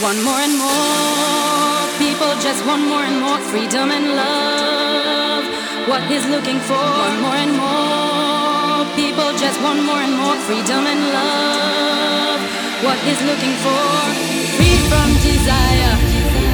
Want more and more people just want more and more freedom and love. What he's looking for. Want more and more people just want more and more freedom and love. What he's looking for. Free from desire.